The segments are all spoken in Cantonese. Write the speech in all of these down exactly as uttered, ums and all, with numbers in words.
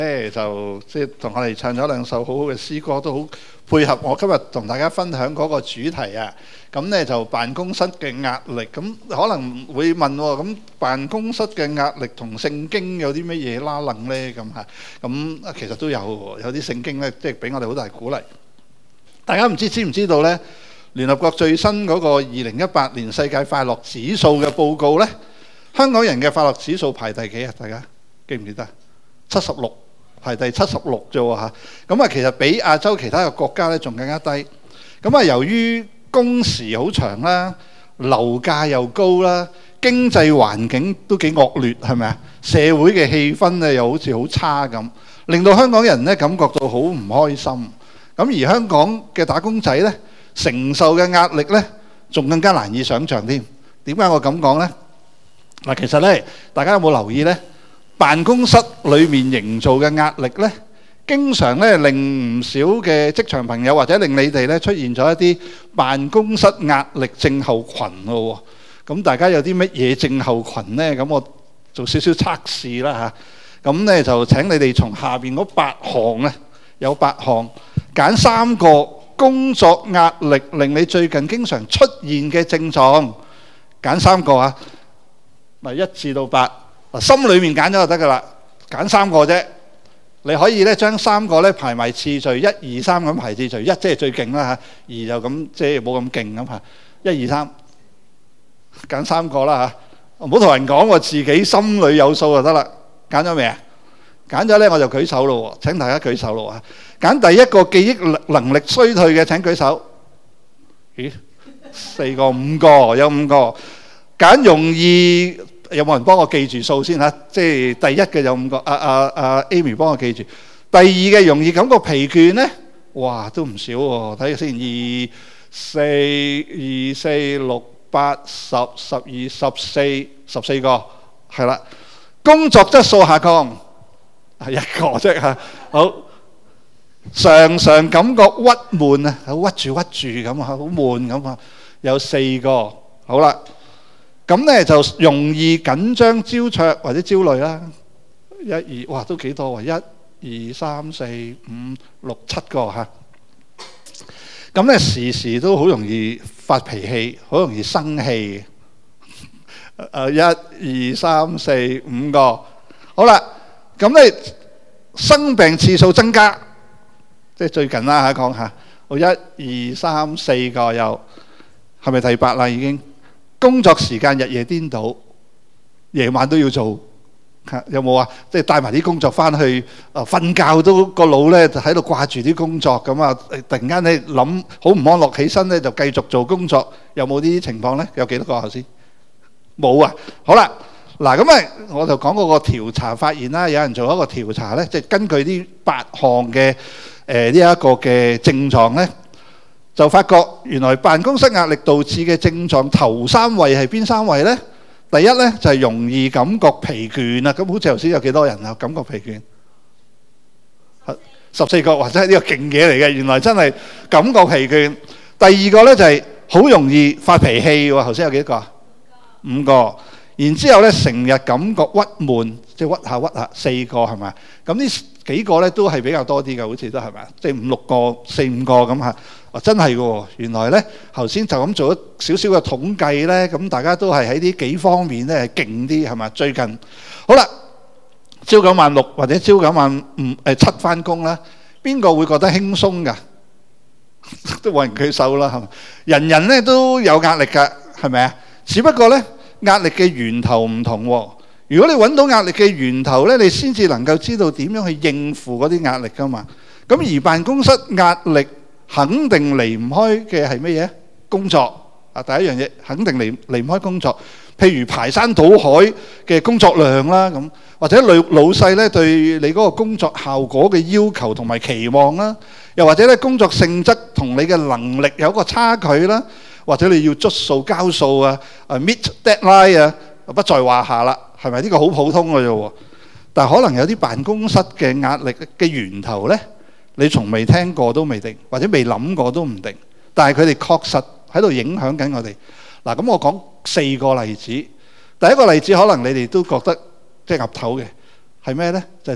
咧就即係同我哋唱咗兩首好好嘅詩歌，都好配合我今日同大家分享嗰個主題啊。咁咧就辦公室嘅壓力，咁可能會問喎，咁辦公室嘅壓力同聖經有啲乜嘢拉楞咧？咁嚇，咁其實都有有啲聖經咧，即係俾我哋好大鼓勵。大家唔知知唔知道咧？聯合國最新嗰個二零一八年世界快樂指數嘅報告咧，香港人嘅快樂指數排第幾啊？大家記唔記得？七十六。排第七十六啫喎嚇，咁啊其實比亞洲其他嘅國家咧仲更加低。咁啊由於工時好長啦，樓價又高啦，經濟環境都幾惡劣，係咪啊？社會嘅氣氛咧又好似好差咁，令到香港人咧感覺到好唔開心。咁而香港嘅打工仔咧承受嘅壓力咧仲更加難以想像添。點解我咁講咧？嗱，其實咧大家有冇留意咧？辦公室裏面營造嘅壓力呢，經常咧令唔少嘅職場朋友或者令你哋咧出現咗一啲辦公室壓力症候群咯。咁大家有啲乜嘢症候群呢？咁我做少少測試啦嚇。咁咧就請你哋從下邊嗰八項咧，有八項揀三個工作壓力令你最近經常出現嘅症狀，揀三個啊。嗱，一至到八。心裏面揀咗就得噶啦，揀三個啫。你可以咧將三個咧排埋次序，一二三咁排次序，一即係最勁啦嚇，二就咁即係冇咁勁咁嚇。一二三，揀三個啦嚇，唔好同人講，我自己心裏有數就得啦。揀咗未啊？揀咗咧我就舉手咯喎，請大家舉手咯喎。揀第一個記憶能力衰退嘅請舉手。咦？四個、五個，有五個。揀容易。有冇人幫我記住數先嚇？即係第一嘅有五個，阿阿阿 Amy 幫我記住。第二嘅容易感覺疲倦咧，哇都唔少喎。睇下先，二四二四六八十十二十四十四個，係啦。工作質素下降係一個啫嚇。好，常常感覺鬱悶啊，屈住屈住咁啊，好悶咁啊，有四個。好啦。咁咧就容易緊張、焦灼或者焦慮啦。一二，哇，都幾多喎！一二三四五六七個嚇。咁咧時時都好容易發脾氣，好容易生氣。誒，一二三四五個。好啦，咁咧生病次數增加，即係最近啦嚇講下。好，一二三四個又係咪第八啦已經？工作時間日夜顛倒，夜晚都要做，有冇啊？即係帶埋啲工作翻去，啊瞓覺都個腦咧就喺度掛住啲工作咁啊！突然間你諗好唔安樂，起身咧就繼續做工作，有冇呢啲情況咧？有幾多個頭先？冇啊！好啦，嗱咁啊，我就講嗰個調查發現啦，有人做一個調查咧，即係根據呢八項嘅誒呢一個嘅症狀咧。就發覺原來辦公室壓力導致嘅症狀頭三位係邊三位呢？第一呢，就係容易感覺疲倦啊！咁好似頭先有幾多人啊？感覺疲倦，十四個，或者係呢個勁嘢嚟嘅。原來真係感覺疲倦。第二個呢，就係好容易發脾氣喎。頭先有幾多個啊？五個。然之後呢，成日感覺鬱悶，即係鬱下鬱下，四個係咪？咁呢幾個呢都係比較多啲嘅，好似都係咪？即係五六個、四五個咁嚇。啊，真係嘅喎！原來呢，頭先就咁做咗少少嘅統計呢，咁大家都係喺呢幾方面呢係勁啲係咪？最近好啦，朝九晚六或者朝九晚五誒七返工啦，邊個會覺得輕鬆㗎？都冇人舉手啦，係咪？人人呢都有壓力㗎，係咪啊？只不過呢，壓力嘅源頭唔同喎。如果你揾到壓力嘅源頭呢，你先至能夠知道點樣去應付嗰啲壓力㗎嘛。咁而辦公室壓力肯定離唔開嘅係乜嘢？工作啊，第一樣嘢肯定離離唔開工作。譬如排山倒海嘅工作量啦，咁或者老老細咧對你嗰個工作效果嘅要求同埋期望啦，又或者咧工作性質同你嘅能力有一個差距啦，或者你要捽數交數啊，啊 meet deadline 啊，不在話下啦，係咪？呢個好普通嘅啫喎。但係可能有啲辦公室嘅壓力嘅源頭咧，你從未聽過都未定，或者未諗過都唔定，但係佢哋確實喺度影響緊我哋。嗱，咁我講四個例子。第一個例子可能你哋都覺得即係岌頭嘅，係咩呢？就係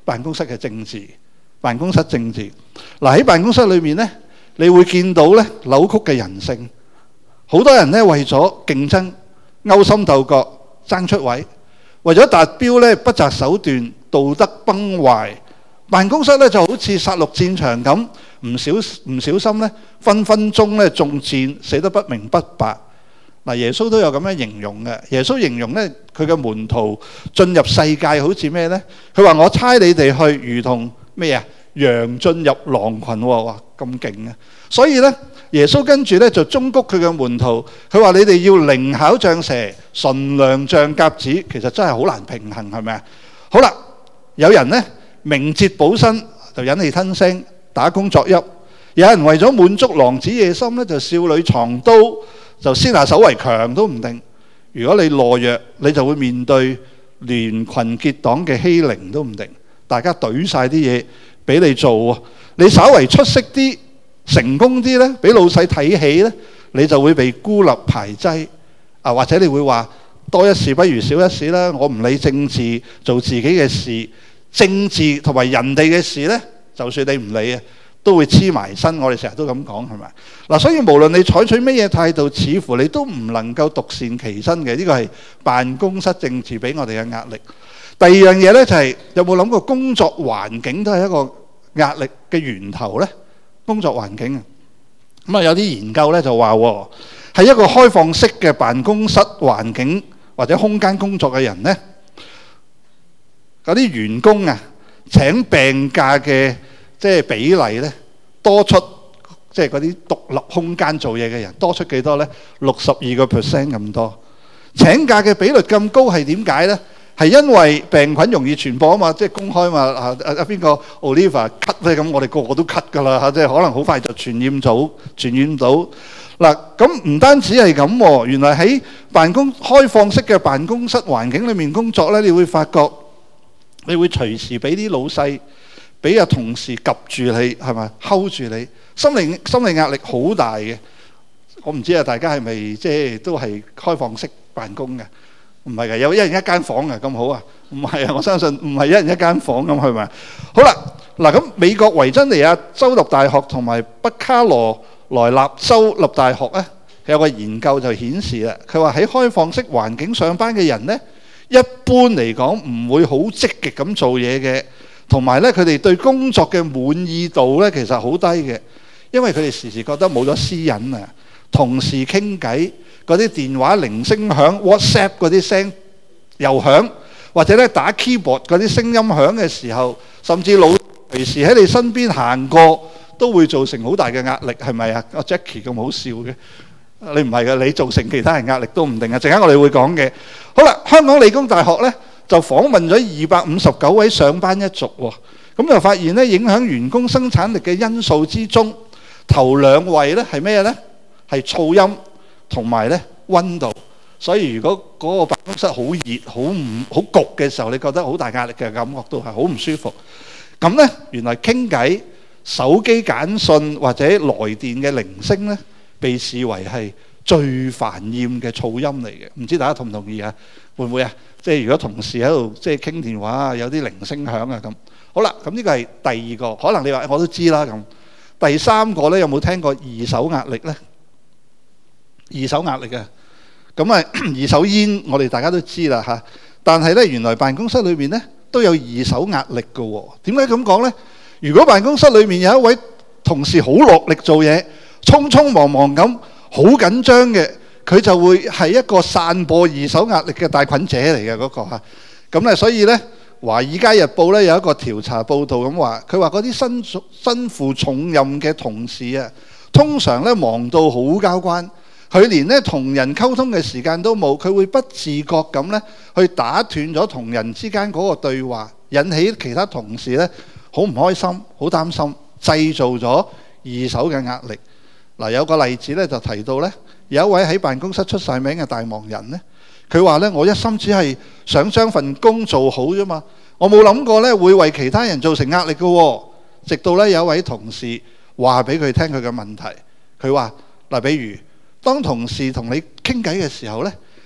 辦公室嘅政治，辦公室政治。嗱，喺辦公室裏面呢，你會見到咧扭曲嘅人性，好多人咧為咗競爭、勾心鬥角、爭出位，為咗達標咧不擇手段、道德崩壞。辦公室咧就好似殺戮戰場咁，唔小唔小心咧分分鐘咧中箭，死得不明不白。嗱，耶穌都有咁樣形容嘅。耶穌形容咧佢嘅門徒進入世界好似咩呢？佢話我差你哋去，如同咩啊？羊進入狼群喎，哇咁勁啊！所以咧，耶穌跟住咧就忠告佢嘅門徒，佢話你哋要靈巧像蛇，純良像鴿子，其實真係好難平衡，係咪啊？好啦，有人咧明哲保身就忍氣吞聲，打工作揖；有人為咗滿足狼子野心咧，就少女藏刀，就先下手為強都唔定。如果你懦弱，你就會面對聯群結黨嘅欺凌都唔定。大家懟晒啲嘢俾你做，你稍為出色啲、成功啲呢，俾老細睇起呢，你就會被孤立排擠啊！或者你會話多一事不如少一事啦，我唔理政治，做自己嘅事。政治同埋人哋嘅事呢，就算你唔理啊，都會黐埋身。我哋成日都咁講，係咪？嗱，所以無論你採取乜嘢態度，似乎你都唔能夠獨善其身嘅。呢個係辦公室政治俾我哋嘅壓力。第二樣嘢呢，就係有冇諗過工作環境都係一個壓力嘅源頭呢？工作環境啊，咁啊有啲研究呢就話喎，係一個開放式嘅辦公室環境或者空間工作嘅人呢，嗰啲員工啊請病假嘅即係比例呢，多出即係嗰啲獨立空間做嘢嘅人多出幾多呢？六十二個 percent 咁多。請假嘅比率咁高係點解呢？係因為病菌容易傳播啊嘛，即係公開嘛啊啊邊個 Oliver 咳咧，咁我哋個個都咳㗎啦嚇，即係可能好快就傳染到傳染到嗱。咁唔單止係咁喎，原來喺辦公開放式嘅辦公室環境裏面工作咧，你會發覺你會隨時俾啲老細、俾啊同事及住你，係咪 hold 住你，心理心理壓力好大嘅。我唔知啊，大家係咪即係都係開放式辦公嘅？唔係嘅，有一人一間房嘅咁好啊？唔係啊，我相信唔係一人一間房咁，係咪？好啦，嗱咁美國維珍尼亞州立大學同埋北卡羅來納州立大學咧，有個研究就顯示啦，佢話喺開放式環境上班嘅人咧，一般嚟講唔會好積極咁做嘢嘅，同埋咧佢哋對工作嘅滿意度咧其實好低嘅，因為佢哋時時覺得冇咗私隱啊，同事傾偈。嗰啲電話鈴聲響 ，WhatsApp 嗰啲聲又響，或者咧打 keyboard 嗰啲聲音響嘅時候，甚至老隨時喺你身邊行過，都會造成好大嘅壓力，係咪啊？阿 Jackie 咁好笑嘅，你唔係嘅，你造成其他人壓力都唔定啊！陣間我哋會講嘅。好啦，香港理工大學咧就訪問咗二百五十九位上班一族喎，咁就發現咧影響員工生產力嘅因素之中，頭兩位咧係咩咧？係噪音。同埋咧溫度，所以如果嗰個辦公室好熱、好唔好焗嘅時候，你覺得好大壓力嘅感覺都係好唔舒服。咁咧，原來傾偈、手機簡訊或者來電嘅鈴聲咧，被視為係最煩厭嘅噪音嚟嘅。唔知大家同唔同意啊？會唔會啊？即係如果同事喺度即係傾電話啊，有啲鈴聲響啊咁。好啦，咁呢個係第二個，可能你話我都知啦咁。第三個咧，有冇聽過二手壓力咧？二手壓力啊，咁啊二手煙我哋大家都知啦嚇，但係咧原來辦公室裏面咧都有二手壓力嘅喎。點解咁講咧？如果辦公室裏面有一位同事好落力做嘢，匆匆忙忙咁，好緊張嘅，佢就會係一個散播二手壓力嘅帶菌者嚟嘅嗰個嚇。咁咧所以咧，《華爾街日報》咧有一個調查報導咁話，佢話嗰啲身身負重任嘅同事啊，通常咧忙到好交關。佢連咧同人溝通嘅時間都冇，佢會不自覺咁咧去打斷咗同人之間嗰個對話，引起其他同事咧好唔開心、好擔心，製造咗二手嘅壓力。嗱，有個例子咧就提到咧，有一位喺辦公室出晒名嘅大忙人咧，佢話咧我一心只係想將份工做好啫嘛，我冇諗過咧會為其他人造成壓力嘅。直到咧有一位同事話俾佢聽佢嘅問題，佢話嗱，比如當同事同你傾偈嘅時候呢，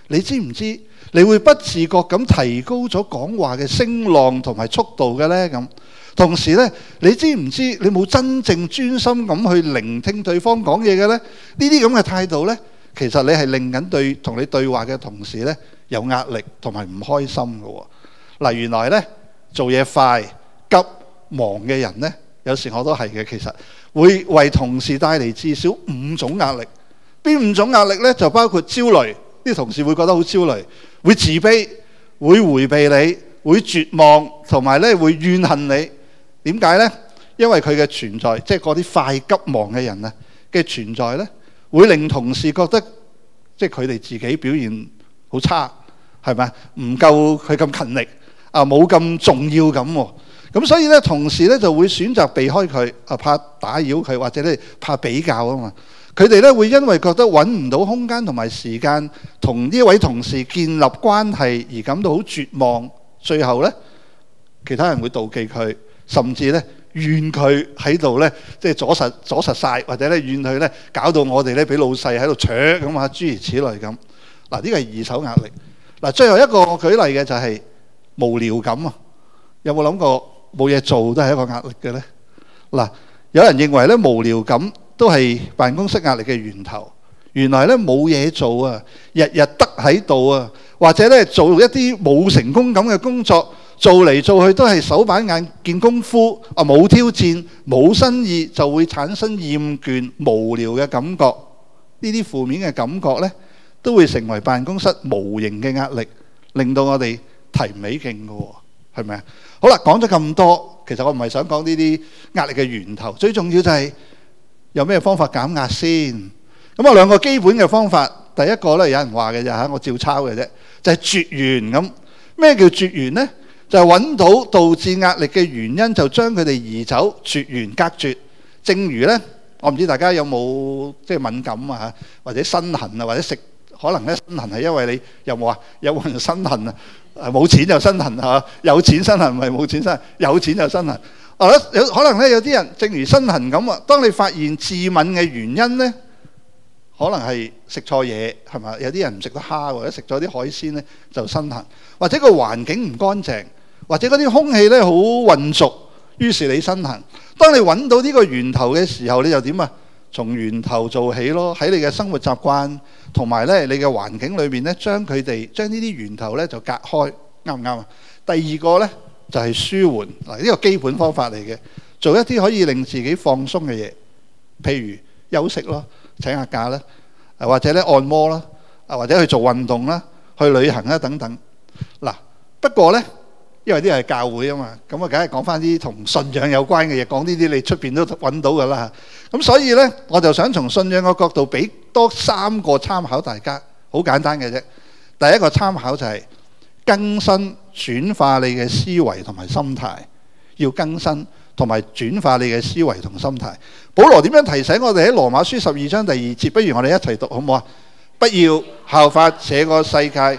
你知唔知你會不自覺咁提高咗講話嘅聲浪同埋速度嘅呢？咁同時呢，你知唔知你冇真正專心咁去聆聽對方講嘢嘅呢？呢啲咁嘅態度呢，其實你係令緊對同你對話嘅同事呢有壓力同埋唔開心嘅喎。嗱，原來呢做嘢快急忙嘅人呢，有時我都係嘅，其實會為同事帶嚟至少五種壓力。邊五種壓力呢？就包括焦慮，啲同事會覺得好焦慮，會自卑，會迴避你，會絕望，同埋呢會怨恨你。點解呢？因為佢嘅存在，即係嗰啲快急忙嘅人啊嘅存在呢，會令同事覺得即係佢哋自己表現好差，係咪？唔夠佢咁勤力啊，冇咁重要咁喎。咁所以呢，同事呢就會選擇避開佢啊，怕打擾佢，或者呢怕比較啊嘛。佢哋呢會因為覺得揾唔到空間同埋時間同呢位同事建立關係而感到好絕望。最後呢，其他人會妒忌佢，甚至呢怨佢喺度呢，即係阻實阻實曬，或者呢怨佢呢搞到我哋呢俾老細喺度扯咁啊，諸如此類咁。嗱，呢個係二手壓力。嗱，最後一個舉例嘅就係無聊感啊。有冇諗過冇嘢做都係一個壓力嘅呢？嗱，有人認為呢無聊感都係辦公室壓力嘅源頭。原來呢冇嘢做啊，日日得喺度啊，或者呢做一啲冇成功感嘅工作，做嚟做去都係手板眼見功夫啊，冇挑戰冇新意，就會產生厭倦無聊嘅感覺。呢啲負面嘅感覺呢，都會成為辦公室無形嘅壓力，令到我哋提唔起勁嘅喎，係咪啊？好啦，講咗咁多，其實我唔係想講呢啲壓力嘅源頭，最重要就係有咩方法減壓先。咁啊，兩個基本嘅方法，第一個咧有人話嘅啫嚇，我照抄嘅啫，就係絕緣咁。咩叫絕緣呢？就係揾到導致壓力嘅原因，就將佢哋移走，絕緣隔絕。正如呢，我唔知大家有冇即係敏感啊嚇，或者身痕啊，或者食可能咧身痕係因為你有冇啊？有冇人身痕啊？冇錢就身痕嚇，有錢身痕唔係冇錢身痕，有錢就身痕。啊，有可能咧有啲人正如身痕咁啊，當你發現致敏嘅原因呢，可能係食錯嘢係嘛？有啲人唔食得蝦，或者食咗啲海鮮呢就身痕，或者個環境唔乾淨，或者嗰啲空氣呢好混濁，於是你身痕。當你揾到呢個源頭嘅時候，你就點啊？從源頭做起咯，喺你嘅生活習慣同埋呢你嘅環境裏面呢，將佢哋將呢啲源頭呢就隔開，啱唔啱啊？第二個呢就係舒緩嗱，呢個基本方法嚟嘅，做一啲可以令自己放鬆嘅嘢，譬如休息咯。請下假啦，或者咧按摩啦，啊或者去做運動啦，去旅行啦等等。嗱，不過咧，因為啲係教會啊嘛，咁啊梗係講翻啲同信仰有關嘅嘢，講呢啲你出邊都揾到噶啦。咁所以咧，我就想從信仰嘅角度俾多三個參考大家，好簡單嘅啫。第一個參考就係更新轉化你嘅思維同埋心態，要更新同埋轉化你嘅思維同心態。保羅點樣提醒我哋喺羅馬書十二章第二節？不如我哋一齊讀好唔好啊？不要效法這個世界，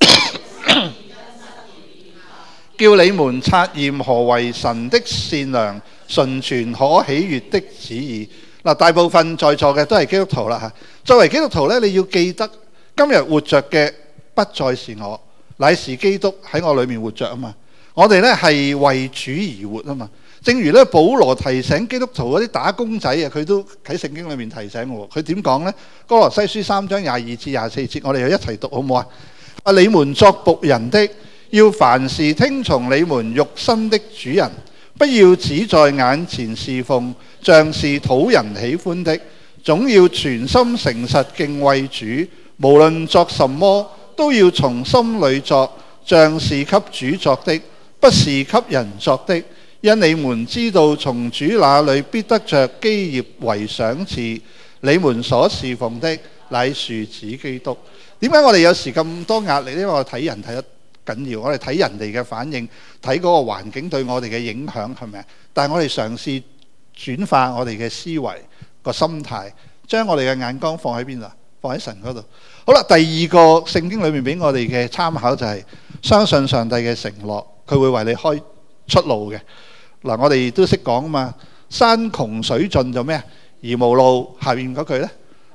叫你們察驗何為神的善良、純全、可喜悅的旨意。嗱，大部分在座嘅都係基督徒啦嚇。作為基督徒咧，你要記得今日活着嘅不再是我，乃是基督喺我裏面活着啊嘛。我哋咧係為主而活啊嘛。正如咧，保羅提醒基督徒嗰啲打工仔啊，佢都喺聖經裏面提醒我。佢點講呢？哥羅西書三章廿二至廿四節，我哋又一齊讀好唔好啊？啊，你們作僕人的，要凡事聽從你們肉身的主人，不要只在眼前侍奉，像是討人喜歡的，總要全心誠實敬畏主。無論作什麼，都要從心裏作，像是給主作的，不是給人作的。因你們知道從主那裏必得着基業為賞賜，你們所侍奉的乃是主基督。點解我哋有時咁多壓力？因為我睇人睇得緊要，我哋睇人哋嘅反應，睇嗰個環境對我哋嘅影響係咪？但係我哋嘗試轉化我哋嘅思維個心態，將我哋嘅眼光放喺邊度？放喺神嗰度。好啦，第二個聖經裏面俾我哋嘅參考就係相信上帝嘅承諾，佢會為你開出路嘅。嗱，我哋都識講啊嘛，山窮水盡就咩啊？而無路，下面嗰句呢，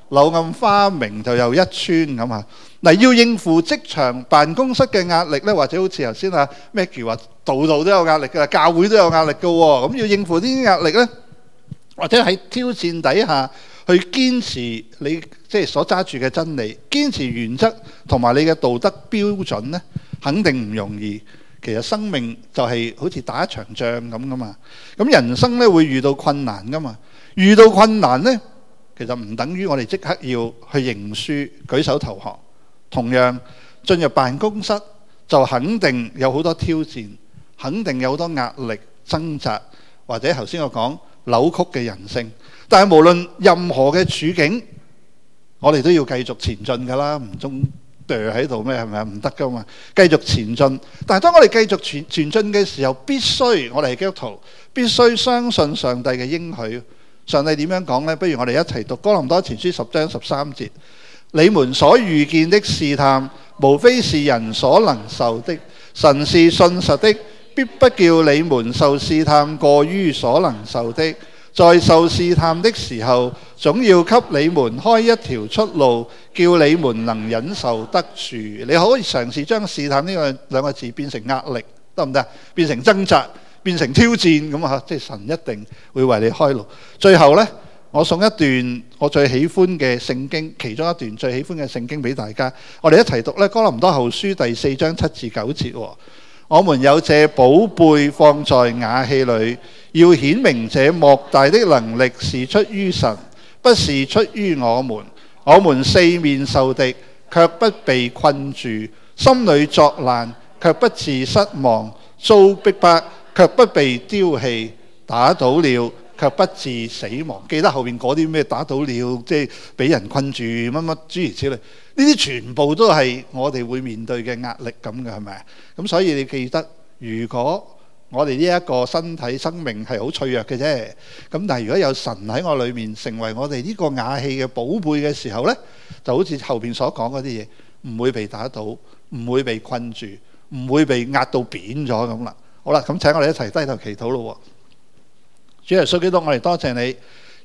柳暗花明就又一村咁啊！嗱，要應付職場辦公室嘅壓力咧，或者好似頭先阿 Maggie 話，度度都有壓力㗎，教會都有壓力㗎喎。咁要應付呢啲壓力咧，或者喺挑戰底下去堅持你即係所揸住嘅真理，堅持原則同埋你嘅道德標準咧，肯定唔容易。其實生命就係好似打一場仗咁噶嘛。咁人生咧會遇到困難噶嘛。遇到困難咧，其實唔等於我哋即刻要去認輸、舉手投降。同樣進入辦公室就肯定有好多挑戰，肯定有好多壓力、掙扎，或者頭先我講扭曲嘅人性。但係無論任何嘅處境，我哋都要繼續前進㗎啦，唔中墮喺度咩？係咪啊？唔得㗎嘛，繼續前進。但係當我哋繼續前前進嘅時候，必須我哋係基督徒，必須相信上帝嘅應許。上帝點樣講呢？不如我哋一齊讀哥林多前書十章十三節。你們所遇見的試探，無非是人所能受的。神是信實的，必不叫你們受試探過於所能受的。在受試探的時候，總要給你們開一條出路，叫你們能忍受得住。你可以嘗試將試探呢個兩個字變成壓力，得唔得？變成掙扎，變成挑戰咁啊！即係神一定會為你開路。最後呢，我送一段我最喜歡嘅聖經，其中一段最喜歡嘅聖經俾大家。我哋一齊讀咧，哥林多後書第四章七至九節。我們有這寶貝放在瓦器裏，要顯明這莫大的能力是出於神，不是出於我們。我們四面受敵，卻不被困住；心裏作難，卻不致失望；遭逼迫，卻不被丟棄；打倒了，卻不致死亡。記得後面嗰啲咩打倒了，即係俾人困住乜乜諸如此類。呢啲全部都係我哋會面對嘅壓力咁嘅，係咪啊？咁所以你記得，如果我哋呢一個身體生命係好脆弱嘅啫，咁但係如果有神喺我裏面，成為我哋呢個瓦器嘅寶貝嘅時候呢，就好似後邊所講嗰啲嘢，唔會被打倒，唔會被困住，唔會被壓到扁咗咁啦。好啦，咁請我哋一齊低頭祈禱咯。主耶穌基督，我哋多謝你。